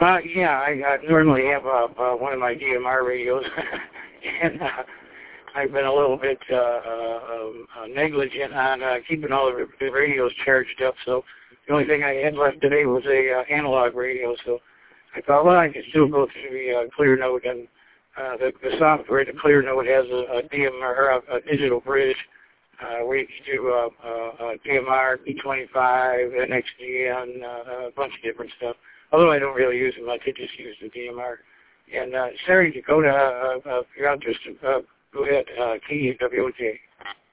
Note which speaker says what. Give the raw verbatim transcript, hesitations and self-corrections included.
Speaker 1: Uh, yeah, I, I normally have uh, uh, one of my D M R radios, and uh, I've been a little bit uh, uh, um, uh, negligent on uh, keeping all the, the radios charged up. So the only thing I had left today was a uh, analog radio. So I thought, well, I can still go through the uh, Clear Note, and uh, the, the software. The Clear Note has a, a D M R, or a, a digital bridge uh, where you can do uh, uh, uh, D M R, P twenty-five, N X D N, uh, a bunch of different stuff. Although I don't really use them much, I just use the D M R. And uh, Sarah Dakota, uh, uh, you're out just, uh, go ahead, uh, K W O J.